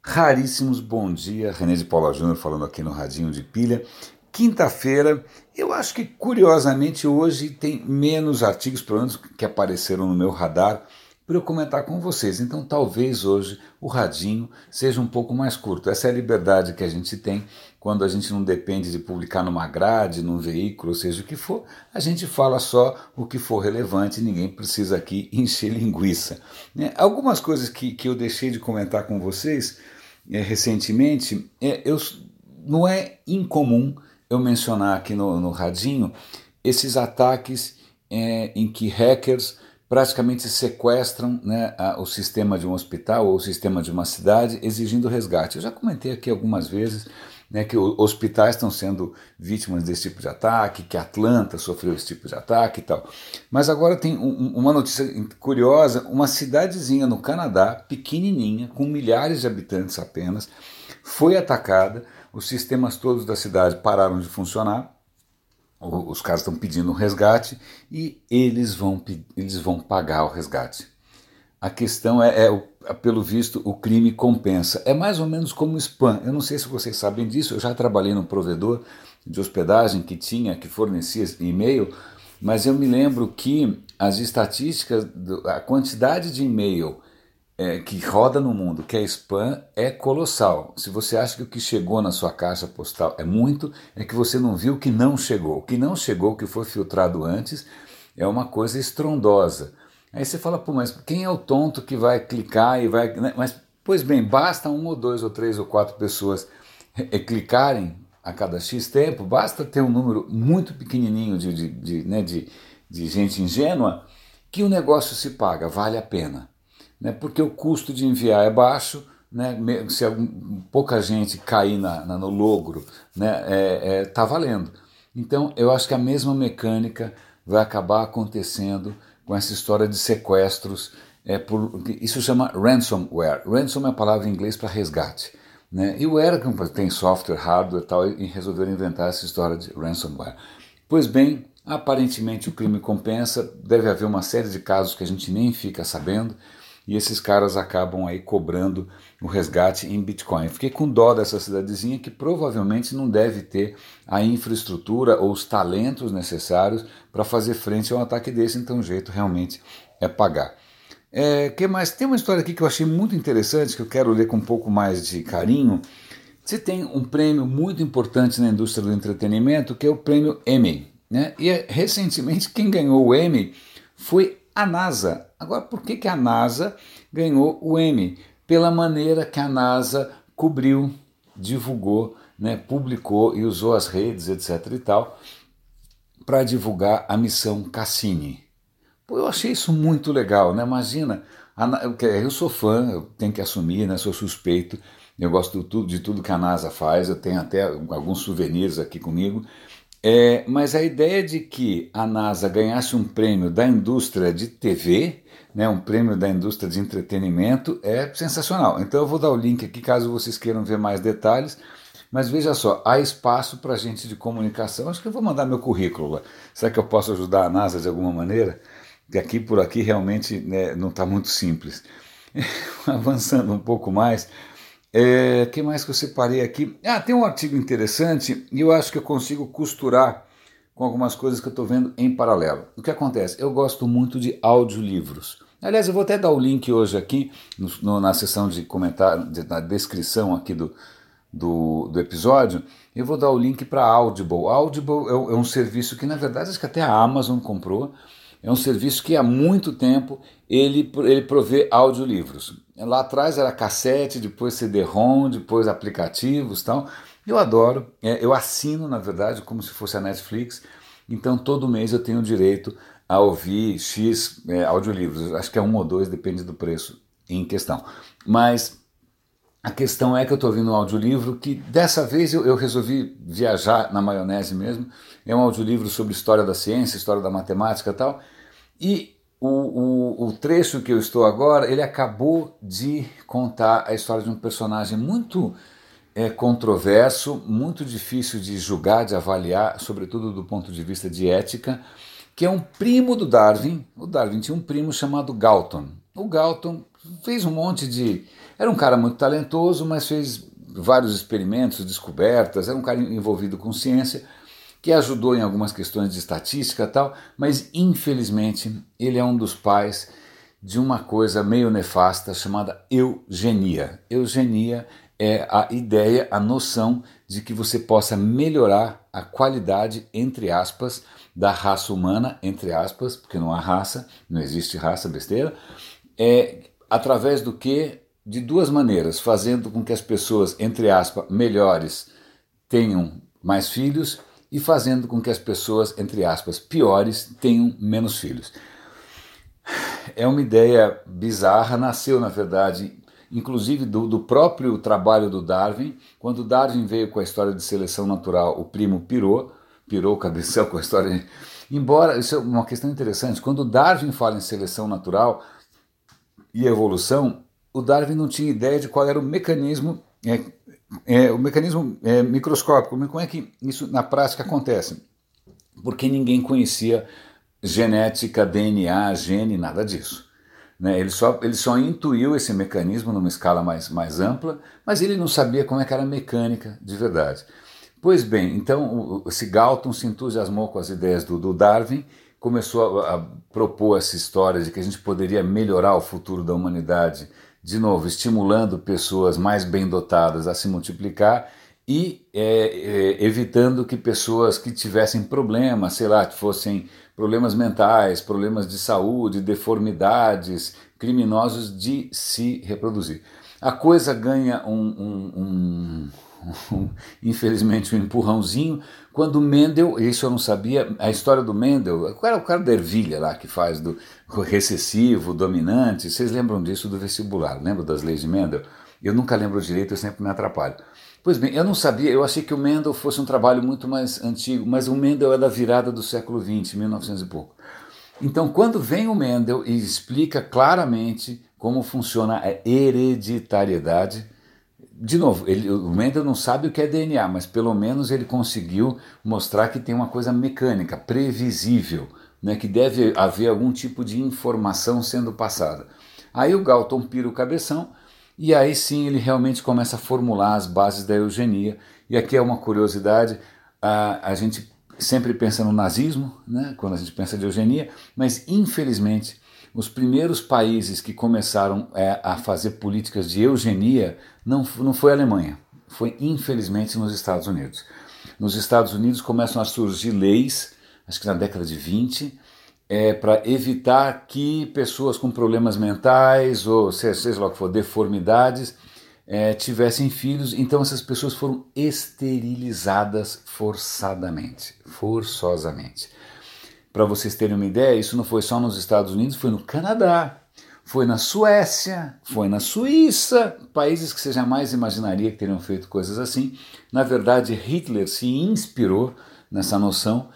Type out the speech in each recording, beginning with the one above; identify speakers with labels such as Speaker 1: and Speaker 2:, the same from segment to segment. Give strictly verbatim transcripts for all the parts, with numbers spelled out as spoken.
Speaker 1: Raríssimos bom dia, René de Paula Júnior falando aqui no Radinho de Pilha. Quinta-feira, eu acho que curiosamente hoje tem menos artigos, pelo menos que apareceram no meu radar, para eu comentar com vocês. Então talvez hoje o Radinho seja um pouco mais curto. Essa é a liberdade que a gente tem quando a gente não depende de publicar numa grade, num veículo, ou seja o que for, a gente fala só o que for relevante, ninguém precisa aqui encher linguiça. Né? Algumas coisas que, que eu deixei de comentar com vocês é, recentemente, é, eu, não é incomum eu mencionar aqui no, no Radinho esses ataques é, em que hackers praticamente sequestram, né, a, o sistema de um hospital ou o sistema de uma cidade exigindo resgate. Eu já comentei aqui algumas vezes, né, que os hospitais estão sendo vítimas desse tipo de ataque, que Atlanta sofreu esse tipo de ataque e tal. Mas agora tem um, uma notícia curiosa, uma cidadezinha no Canadá, pequenininha, com milhares de habitantes apenas, foi atacada, os sistemas todos da cidade pararam de funcionar, os caras estão pedindo um resgate e eles vão, eles vão pagar o resgate. A questão é, é, pelo visto, o crime compensa. É mais ou menos como o spam. Eu não sei se vocês sabem disso, eu já trabalhei num provedor de hospedagem que tinha, que fornecia e-mail, mas eu me lembro que as estatísticas, a quantidade de e-mail é, que roda no mundo, que é spam, é colossal. Se você acha que o que chegou na sua caixa postal é muito, é que você não viu o que não chegou. O que não chegou, o que foi filtrado antes, é uma coisa estrondosa. Aí você fala, pô, mas quem é o tonto que vai clicar e vai... Né? Mas, pois bem, basta um ou dois ou três ou quatro pessoas clicarem a cada X tempo, basta ter um número muito pequenininho de, de, de, né, de, de gente ingênua que o negócio se paga, vale a pena. Né? Porque o custo de enviar é baixo, né? Se algum, pouca gente cair na, na, no logro, né? é, é, tá valendo. Então, eu acho que a mesma mecânica vai acabar acontecendo com essa história de sequestros, é, por, isso chama ransomware. Ransom é a palavra em inglês para resgate. Né? E o ware tem software, hardware e tal, e resolveram inventar essa história de ransomware. Pois bem, aparentemente o crime compensa, deve haver uma série de casos que a gente nem fica sabendo, e esses caras acabam aí cobrando o resgate em Bitcoin. Fiquei com dó dessa cidadezinha que provavelmente não deve ter a infraestrutura ou os talentos necessários para fazer frente a um ataque desse, então o jeito realmente é pagar. É, que mais? Tem uma história aqui que eu achei muito interessante, que eu quero ler com um pouco mais de carinho. Você tem um prêmio muito importante na indústria do entretenimento, que é o prêmio Emmy. Né? E recentemente quem ganhou o Emmy foi a NASA. Agora, por que, que a NASA ganhou o Emmy? Pela maneira que a NASA cobriu, divulgou, né, publicou e usou as redes, etc e tal, para divulgar a missão Cassini. Pô, eu achei isso muito legal, né? Imagina, eu sou fã, eu tenho que assumir, né? Sou suspeito, eu gosto de tudo, de tudo que a NASA faz, eu tenho até alguns souvenirs aqui comigo. É, mas a ideia de que a NASA ganhasse um prêmio da indústria de T V, né, um prêmio da indústria de entretenimento, é sensacional. Então eu vou dar o link aqui caso vocês queiram ver mais detalhes. Mas veja só, há espaço para gente de comunicação. Acho que eu vou mandar meu currículo lá. Será que eu posso ajudar a NASA de alguma maneira? Porque aqui por aqui realmente, né, não está muito simples. Avançando um pouco mais. O é, que mais que eu separei aqui? Ah, tem um artigo interessante e eu acho que eu consigo costurar com algumas coisas que eu estou vendo em paralelo. O que acontece? Eu gosto muito de audiolivros. Aliás, eu vou até dar o link hoje aqui no, no, na seção de comentário, de, na descrição aqui do, do, do episódio. Eu vou dar o link para Audible. Audible é, é um serviço que, na verdade, acho que até a Amazon comprou. É um serviço que há muito tempo ele, ele provê audiolivros. Lá atrás era cassete, depois C D-ROM, depois aplicativos e tal. Eu adoro, é, eu assino na verdade como se fosse a Netflix, então todo mês eu tenho direito a ouvir X é, audiolivros. Acho que é um ou dois, depende do preço em questão. Mas a questão é que eu estou ouvindo um audiolivro que dessa vez eu, eu resolvi viajar na maionese mesmo. É um audiolivro sobre história da ciência, história da matemática e tal. E o, o, o trecho que eu estou agora, ele acabou de contar a história de um personagem muito é, controverso, muito difícil de julgar, de avaliar, sobretudo do ponto de vista de ética, que é um primo do Darwin. O Darwin tinha um primo chamado Galton. O Galton fez um monte de Era um cara muito talentoso, mas fez vários experimentos, descobertas, era um cara envolvido com ciência, que ajudou em algumas questões de estatística e tal, mas infelizmente ele é um dos pais de uma coisa meio nefasta chamada eugenia. Eugenia é a ideia, a noção de que você possa melhorar a qualidade, entre aspas, da raça humana, entre aspas, porque não há raça, não existe raça, besteira, é através do que? De duas maneiras, fazendo com que as pessoas, entre aspas, melhores tenham mais filhos e fazendo com que as pessoas, entre aspas, piores tenham menos filhos. É uma ideia bizarra, nasceu, na verdade, inclusive do, do próprio trabalho do Darwin. Quando Darwin veio com a história de seleção natural, o primo pirou, pirou o cabeção com a história de... Embora, isso é uma questão interessante, quando Darwin fala em seleção natural e evolução, o Darwin não tinha ideia de qual era o mecanismo, é, é, o mecanismo é, microscópico, como é que isso na prática acontece, porque ninguém conhecia genética, D N A, gene, nada disso. Né? Ele, só, ele só intuiu esse mecanismo numa escala mais, mais ampla, mas ele não sabia como é que era a mecânica de verdade. Pois bem, então o, esse Galton se entusiasmou com as ideias do, do Darwin, começou a, a propor essa história de que a gente poderia melhorar o futuro da humanidade, de novo, estimulando pessoas mais bem dotadas a se multiplicar e é, é, evitando que pessoas que tivessem problemas, sei lá, que fossem problemas mentais, problemas de saúde, deformidades, criminosos, de se reproduzir. A coisa ganha um, um, um, um infelizmente um empurrãozinho quando Mendel, isso eu não sabia, a história do Mendel, qual era o cara da ervilha lá que faz do recessivo, dominante, vocês lembram disso do vestibular, lembram das leis de Mendel? Eu nunca lembro direito, eu sempre me atrapalho. Pois bem, eu não sabia, eu achei que o Mendel fosse um trabalho muito mais antigo, mas o Mendel é da virada do século vinte, mil e novecentos e pouco. Então, quando vem o Mendel e explica claramente como funciona a hereditariedade, de novo, ele, o Mendel não sabe o que é D N A, mas pelo menos ele conseguiu mostrar que tem uma coisa mecânica, previsível, né, que deve haver algum tipo de informação sendo passada. Aí o Galton pira o cabeção, e aí sim ele realmente começa a formular as bases da eugenia. E aqui é uma curiosidade, a, a gente sempre pensa no nazismo, né, quando a gente pensa de eugenia, mas infelizmente os primeiros países que começaram é, a fazer políticas de eugenia não, não foi a Alemanha, foi infelizmente nos Estados Unidos. Nos Estados Unidos começam a surgir leis, acho que na década de vinte, É, para evitar que pessoas com problemas mentais ou seja lá o que for, deformidades, é, tivessem filhos. Então essas pessoas foram esterilizadas forçadamente, forçosamente. Para vocês terem uma ideia, isso não foi só nos Estados Unidos, foi no Canadá, foi na Suécia, foi na Suíça, países que você jamais imaginaria que teriam feito coisas assim. Na verdade, Hitler se inspirou nessa noção.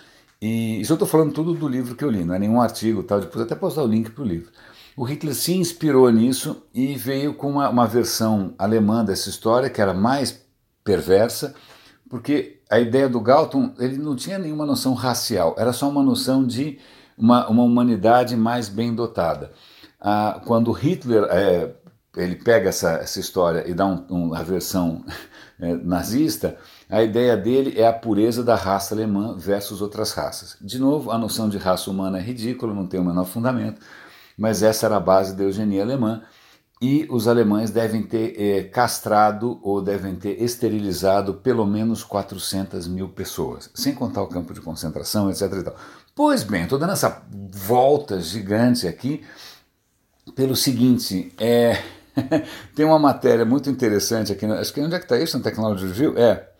Speaker 1: E isso eu estou falando tudo do livro que eu li, não é nenhum artigo, tal. Depois até posso dar o link para o livro. O Hitler se inspirou nisso e veio com uma, uma versão alemã dessa história, que era mais perversa, porque a ideia do Galton, ele não tinha nenhuma noção racial, era só uma noção de uma, uma humanidade mais bem dotada. Ah, quando Hitler é, ele pega essa, essa história e dá um, um, a versão é, nazista, a ideia dele é a pureza da raça alemã versus outras raças. De novo, a noção de raça humana é ridícula, não tem o menor fundamento, mas essa era a base da eugenia alemã, e os alemães devem ter é, castrado ou devem ter esterilizado pelo menos quatrocentas mil pessoas, sem contar o campo de concentração, etc e tal. Pois bem, estou dando essa volta gigante aqui pelo seguinte, é... tem uma matéria muito interessante aqui, acho que onde é que está isso no Technology Review? É...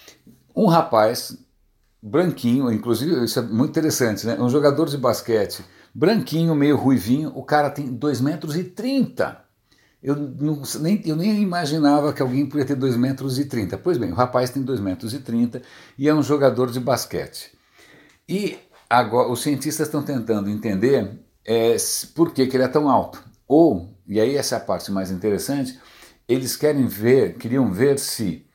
Speaker 1: Um rapaz branquinho, inclusive isso é muito interessante, né? Um jogador de basquete branquinho, meio ruivinho, o cara tem dois metros e trinta. Eu, não, nem, eu nem imaginava que alguém podia ter dois metros e trinta. Pois bem, o rapaz tem dois metros e trinta e é um jogador de basquete. E agora os cientistas estão tentando entender é, por que, que ele é tão alto. Ou, e aí essa é a parte mais interessante, eles querem ver, queriam ver se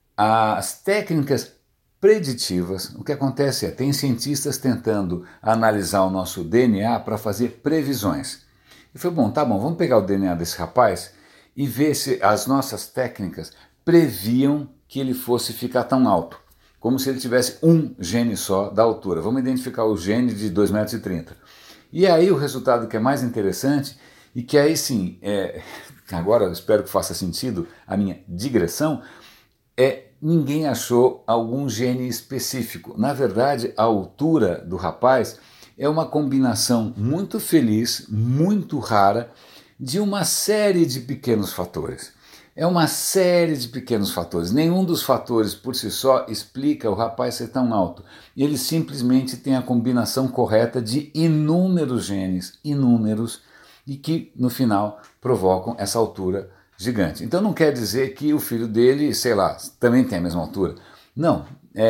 Speaker 1: as técnicas preditivas, o que acontece é, tem cientistas tentando analisar o nosso D N A para fazer previsões. Eu falei, bom, tá bom, vamos pegar o D N A desse rapaz e ver se as nossas técnicas previam que ele fosse ficar tão alto, como se ele tivesse um gene só da altura. Vamos identificar o gene de dois metros e trinta. E aí o resultado que é mais interessante, e que aí sim, é, agora eu espero que faça sentido a minha digressão, é ninguém achou algum gene específico. Na verdade, a altura do rapaz é uma combinação muito feliz, muito rara, de uma série de pequenos fatores. É uma série de pequenos fatores. Nenhum dos fatores por si só explica o rapaz ser tão alto. Ele simplesmente tem a combinação correta de inúmeros genes, inúmeros, e que no final provocam essa altura gigante. Então não quer dizer que o filho dele, sei lá, também tem a mesma altura. Não.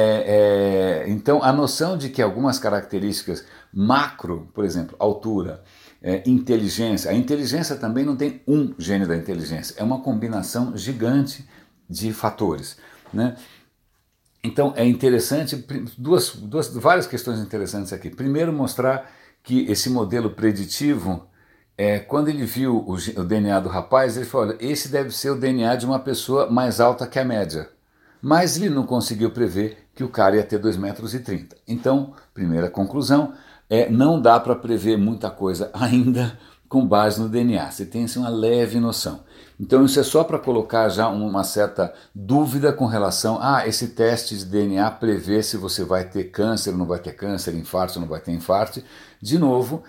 Speaker 1: É, é, então a noção de que algumas características macro, por exemplo, altura, é, inteligência, a inteligência também não tem um gene da inteligência, é uma combinação gigante de fatores, né? Então é interessante, duas, duas, várias questões interessantes aqui. Primeiro, mostrar que esse modelo preditivo, É, quando ele viu o, o D N A do rapaz, ele falou, olha, esse deve ser o D N A de uma pessoa mais alta que a média. Mas ele não conseguiu prever que o cara ia ter dois metros e trinta. Então, primeira conclusão, é, não dá para prever muita coisa ainda com base no D N A. Você tem assim, uma leve noção. Então isso é só para colocar já uma certa dúvida com relação a ah, esse teste de D N A prevê se você vai ter câncer ou não vai ter câncer, infarto ou não vai ter infarto. De novo,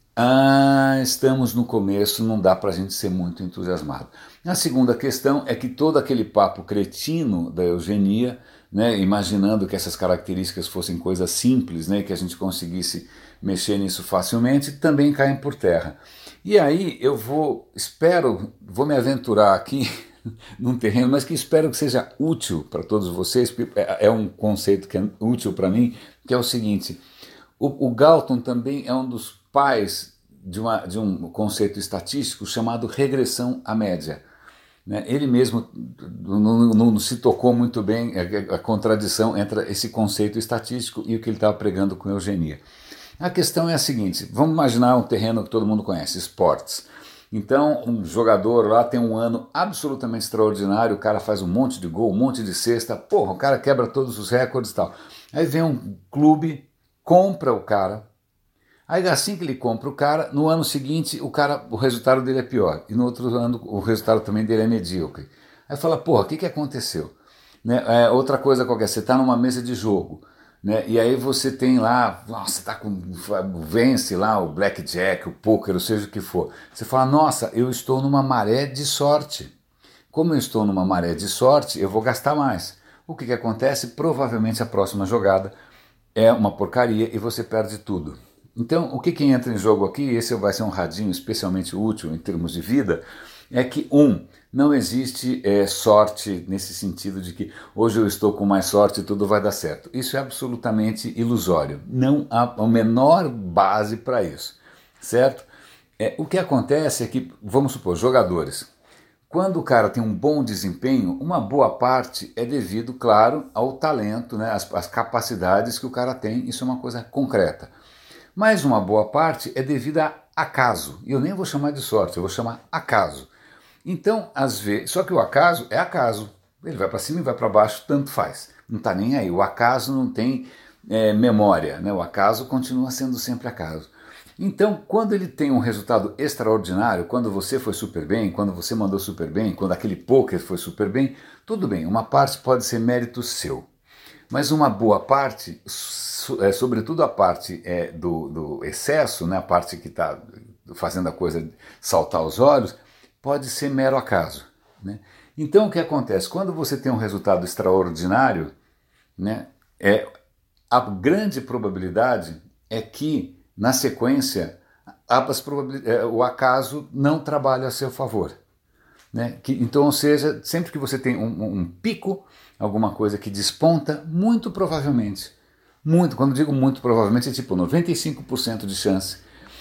Speaker 1: Ah, estamos no começo, não dá para a gente ser muito entusiasmado. A segunda questão é que todo aquele papo cretino da eugenia, né, imaginando que essas características fossem coisas simples, né, que a gente conseguisse mexer nisso facilmente, também caem por terra. E aí eu vou, espero, vou me aventurar aqui num terreno, mas que espero que seja útil para todos vocês, porque é um conceito que é útil para mim, que é o seguinte, o, o Galton também é um dos pais de, uma, de um conceito estatístico chamado regressão à média. Né? Ele mesmo não, não se tocou muito bem a, a contradição entre esse conceito estatístico e o que ele estava pregando com eugenia. A questão é a seguinte, vamos imaginar um terreno que todo mundo conhece, esportes. Então um jogador lá tem um ano absolutamente extraordinário, o cara faz um monte de gol, um monte de cesta, porra, o cara quebra todos os recordes e tal. Aí vem um clube, compra o cara. Aí assim que ele compra o cara, no ano seguinte o, cara, o resultado dele é pior. E no outro ano o resultado também dele é medíocre. Aí fala, porra, o que, que aconteceu? Né? É, outra coisa qualquer, você está numa mesa de jogo, né? E aí você tem lá, nossa, você tá com, vence lá o blackjack, o poker, ou seja o que for. Você fala, nossa, eu estou numa maré de sorte. Como eu estou numa maré de sorte, eu vou gastar mais. O que, que acontece? Provavelmente a próxima jogada é uma porcaria e você perde tudo. Então, o que, que entra em jogo aqui, esse vai ser um radinho especialmente útil em termos de vida, é que, um, não existe é, sorte nesse sentido de que hoje eu estou com mais sorte e tudo vai dar certo. Isso é absolutamente ilusório. Não há a menor base para isso, certo? É, o que acontece é que, vamos supor, jogadores. Quando o cara tem um bom desempenho, uma boa parte é devido, claro, ao talento, né, às, às capacidades que o cara tem, isso é uma coisa concreta. Mas uma boa parte é devido a acaso, e eu nem vou chamar de sorte, eu vou chamar acaso. Então, às vezes, só que o acaso é acaso, ele vai para cima e vai para baixo, tanto faz, não está nem aí, o acaso não tem é, memória, né? O acaso continua sendo sempre acaso. Então, quando ele tem um resultado extraordinário, quando você foi super bem, quando você mandou super bem, quando aquele poker foi super bem, tudo bem, uma parte pode ser mérito seu. Mas uma boa parte, sobretudo a parte é, do, do excesso, né, a parte que está fazendo a coisa saltar os olhos, pode ser mero acaso. Né? Então o que acontece? Quando você tem um resultado extraordinário, né, é, a grande probabilidade é que, na sequência, as o acaso não trabalha a seu favor. Né? Que, então, ou seja, sempre que você tem um, um, um pico, alguma coisa que desponta, muito provavelmente, muito, quando digo muito provavelmente, é tipo noventa e cinco por cento de chance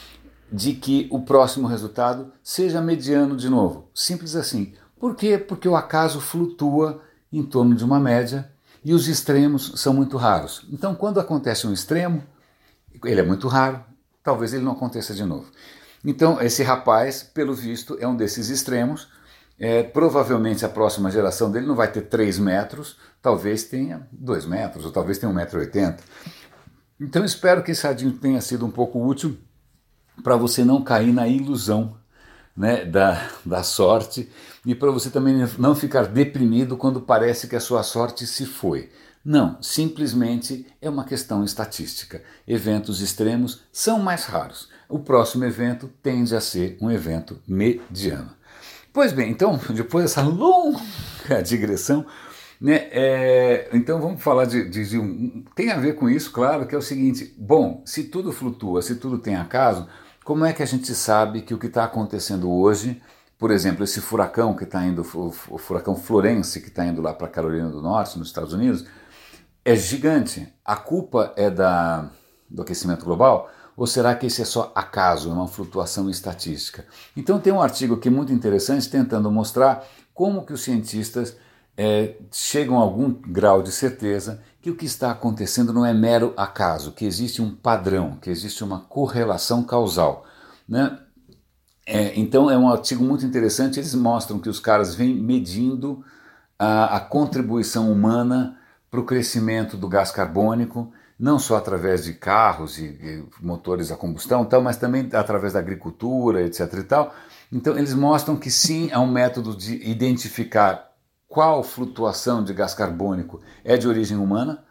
Speaker 1: de que o próximo resultado seja mediano de novo. Simples assim. Por quê? Porque o acaso flutua em torno de uma média e os extremos são muito raros. Então, quando acontece um extremo, ele é muito raro, talvez ele não aconteça de novo. Então, esse rapaz, pelo visto, é um desses extremos. É, provavelmente a próxima geração dele não vai ter três metros, talvez tenha dois metros, ou talvez tenha um metro e oitenta. Então espero que esse radinho tenha sido um pouco útil para você não cair na ilusão, né, da, da sorte, e para você também não ficar deprimido quando parece que a sua sorte se foi. Não, simplesmente é uma questão estatística. Eventos extremos são mais raros. O próximo evento tende a ser um evento mediano. Pois bem, então, depois dessa longa digressão, né, é, então vamos falar de, de, de um... Tem a ver com isso, claro, que é o seguinte: bom, se tudo flutua, se tudo tem acaso, como é que a gente sabe que o que está acontecendo hoje, por exemplo, esse furacão que está indo, o furacão Florence, que está indo lá para a Carolina do Norte, nos Estados Unidos, é gigante? A culpa é da, do aquecimento global? Ou será que esse é só acaso, é uma flutuação estatística? Então tem um artigo aqui muito interessante tentando mostrar como que os cientistas é, chegam a algum grau de certeza que o que está acontecendo não é mero acaso, que existe um padrão, que existe uma correlação causal, né? É, então é um artigo muito interessante, eles mostram que os caras vêm medindo a, a contribuição humana para o crescimento do gás carbônico, não só através de carros e, e motores a combustão, tal, mas também através da agricultura, etc e tal. Então eles mostram que sim, há um método de identificar qual flutuação de gás carbônico é de origem humana,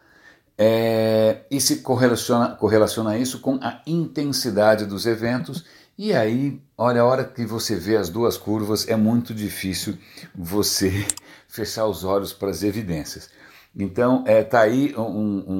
Speaker 1: é, e se correlaciona, correlaciona isso com a intensidade dos eventos, e aí, olha, a hora que você vê as duas curvas, é muito difícil você fechar os olhos para as evidências. Então, está é, tá aí um,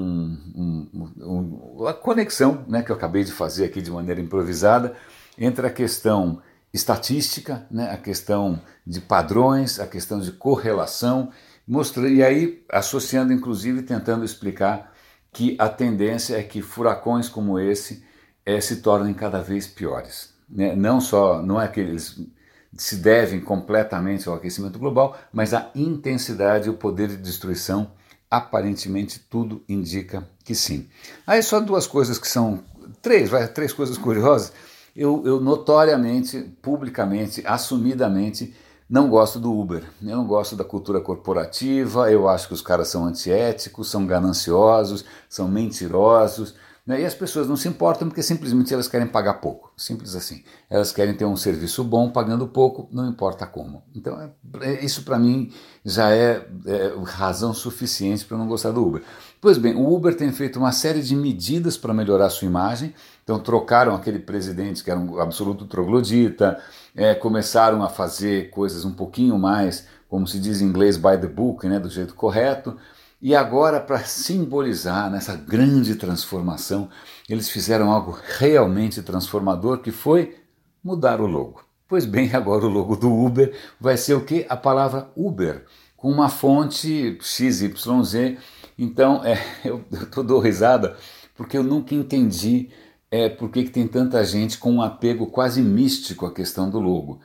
Speaker 1: um, um, um, a conexão, né, que eu acabei de fazer aqui de maneira improvisada entre a questão estatística, né, a questão de padrões, a questão de correlação, mostrando, e aí associando, inclusive, tentando explicar que a tendência é que furacões como esse é, se tornem cada vez piores. Né? Não só, não é que eles se devem completamente ao aquecimento global, mas a intensidade e o poder de destruição, aparentemente tudo indica que sim. Aí só duas coisas que são, três, vai, três coisas curiosas. Eu, eu notoriamente, publicamente, assumidamente, não gosto do Uber. Eu não gosto da cultura corporativa, eu acho que os caras são antiéticos, são gananciosos, são mentirosos, né? E as pessoas não se importam porque simplesmente elas querem pagar pouco, simples assim. Elas querem ter um serviço bom pagando pouco, não importa como. Então é, isso para mim já é, é razão suficiente para eu não gostar do Uber. Pois bem, o Uber tem feito uma série de medidas para melhorar a sua imagem. Então trocaram aquele presidente que era um absoluto troglodita, é, começaram a fazer coisas um pouquinho mais, como se diz em inglês, by the book, né, do jeito correto. E agora, para simbolizar nessa grande transformação, eles fizeram algo realmente transformador, que foi mudar o logo. Pois bem, agora o logo do Uber vai ser o quê? A palavra Uber, com uma fonte X Y Z. Então, é, eu, eu dou risada porque eu nunca entendi é, por que, que tem tanta gente com um apego quase místico à questão do logo.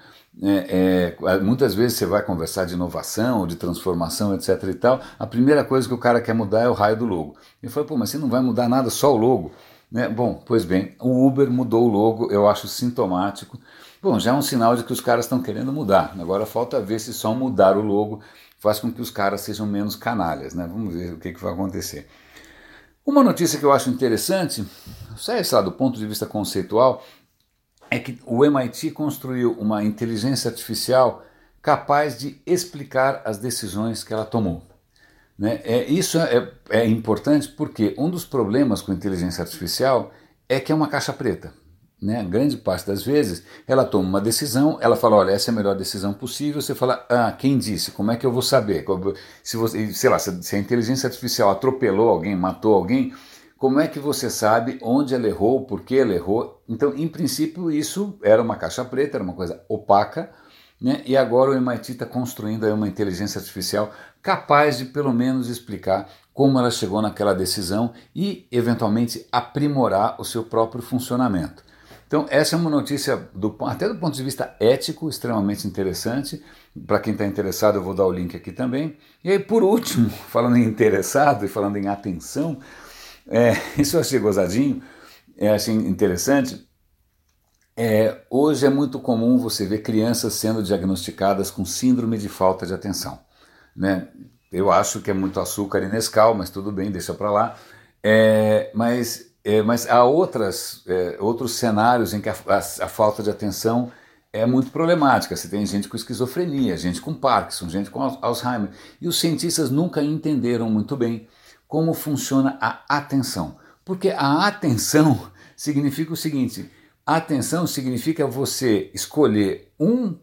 Speaker 1: É, é, muitas vezes você vai conversar de inovação, de transformação, etc e tal, a primeira coisa que o cara quer mudar é o raio do logo. Ele fala, pô, mas você não vai mudar nada, só o logo? Né? Bom, pois bem, o Uber mudou o logo, eu acho sintomático. Bom, já é um sinal de que os caras estão querendo mudar. Agora falta ver se só mudar o logo faz com que os caras sejam menos canalhas, né? Vamos ver o que, que vai acontecer. Uma notícia que eu acho interessante, sei lá, do ponto de vista conceitual, é que o M I T construiu uma inteligência artificial capaz de explicar as decisões que ela tomou. Né? É, isso é, é importante porque um dos problemas com a inteligência artificial é que é uma caixa preta. Né? Grande parte das vezes ela toma uma decisão, ela fala, olha, essa é a melhor decisão possível, você fala, ah, quem disse? Como é que eu vou saber? Se você, sei lá, se a inteligência artificial atropelou alguém, matou alguém, como é que você sabe onde ela errou, por que ela errou? Então, em princípio, isso era uma caixa preta, era uma coisa opaca, né? E agora o M I T está construindo aí uma inteligência artificial capaz de, pelo menos, explicar como ela chegou naquela decisão e, eventualmente, aprimorar o seu próprio funcionamento. Então, essa é uma notícia, do, até do ponto de vista ético, extremamente interessante. Para quem está interessado, eu vou dar o link aqui também. E aí, por último, falando em interessado e falando em atenção, É, isso eu achei gozadinho, é, achei interessante. É, hoje é muito comum você ver crianças sendo diagnosticadas com síndrome de falta de atenção, né? Eu acho que é muito açúcar e Nescau, mas tudo bem, deixa para lá. É, mas, é, mas há outras, é, outros cenários em que a, a, a falta de atenção é muito problemática. Você tem gente com esquizofrenia, gente com Parkinson, gente com Alzheimer. E os cientistas nunca entenderam muito bem como funciona a atenção. Porque a atenção significa o seguinte: atenção significa você escolher um,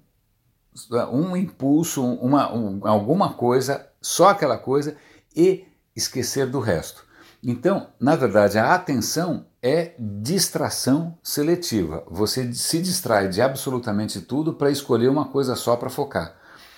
Speaker 1: um impulso, uma, um, alguma coisa, só aquela coisa, e esquecer do resto. Então, na verdade, a atenção é distração seletiva. Você se distrai de absolutamente tudo para escolher uma coisa só para focar.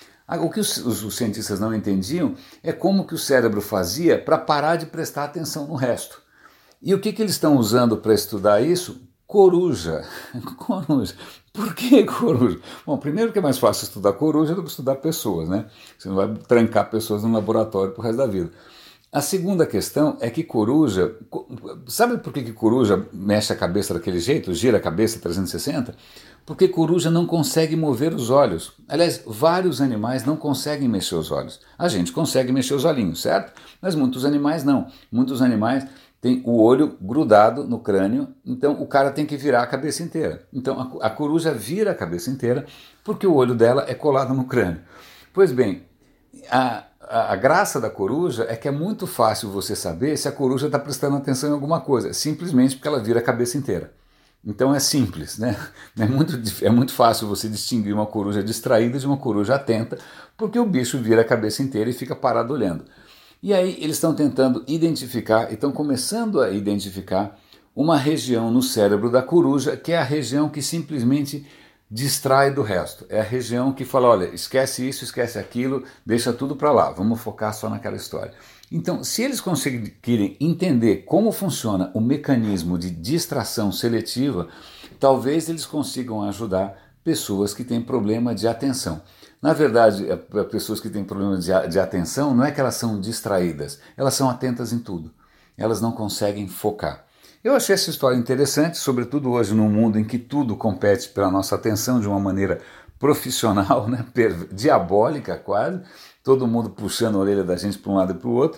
Speaker 1: O que os, os, os cientistas não entendiam é como que o cérebro fazia para parar de prestar atenção no resto. E o que, que eles estão usando para estudar isso? Coruja. Coruja. Por que coruja? Bom, primeiro que é mais fácil estudar coruja do que estudar pessoas, né? Você não vai trancar pessoas no laboratório pro resto da vida. A segunda questão é que coruja... Sabe por que, que coruja mexe a cabeça daquele jeito, gira a cabeça trezentos e sessenta? Porque coruja não consegue mover os olhos. Aliás, vários animais não conseguem mexer os olhos. A gente consegue mexer os olhinhos, certo? Mas muitos animais não. Muitos animais têm o olho grudado no crânio, então o cara tem que virar a cabeça inteira. Então a, a coruja vira a cabeça inteira porque o olho dela é colado no crânio. Pois bem, a... A graça da coruja é que é muito fácil você saber se a coruja está prestando atenção em alguma coisa, simplesmente porque ela vira a cabeça inteira. Então é simples, né? É muito, é muito fácil você distinguir uma coruja distraída de uma coruja atenta, porque o bicho vira a cabeça inteira e fica parado olhando. E aí eles estão tentando identificar, estão começando a identificar uma região no cérebro da coruja, que é a região que simplesmente distrai do resto. É a região que fala, olha, esquece isso, esquece aquilo, deixa tudo para lá, vamos focar só naquela história. Então, se eles conseguirem entender como funciona o mecanismo de distração seletiva, talvez eles consigam ajudar pessoas que têm problema de atenção. Na verdade, pessoas que têm problema de, de atenção não é que elas são distraídas, elas são atentas em tudo. Elas não conseguem focar. Eu achei essa história interessante, sobretudo hoje num mundo em que tudo compete pela nossa atenção de uma maneira profissional, né, diabólica quase, todo mundo puxando a orelha da gente para um lado e para o outro.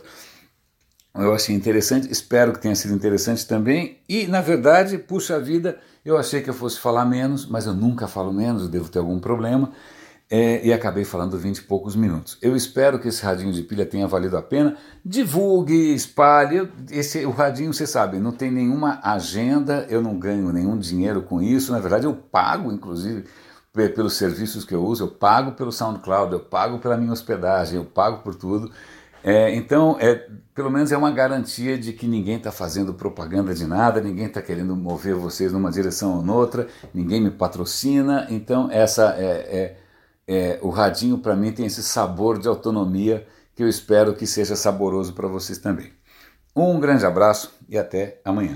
Speaker 1: Eu achei interessante, espero que tenha sido interessante também, e na verdade, puxa vida, eu achei que eu fosse falar menos, mas eu nunca falo menos, eu devo ter algum problema. É, e acabei falando vinte e poucos minutos. Eu espero que esse radinho de pilha tenha valido a pena. Divulgue, espalhe. Esse, o radinho, você sabe, não tem nenhuma agenda, eu não ganho nenhum dinheiro com isso. Na verdade, eu pago, inclusive, pelos serviços que eu uso, eu pago pelo SoundCloud, eu pago pela minha hospedagem, eu pago por tudo. É, então, é, pelo menos é uma garantia de que ninguém está fazendo propaganda de nada, ninguém está querendo mover vocês numa direção ou noutra, ninguém me patrocina. Então, essa é... é É, o radinho para mim tem esse sabor de autonomia que eu espero que seja saboroso para vocês também. Um grande abraço e até amanhã.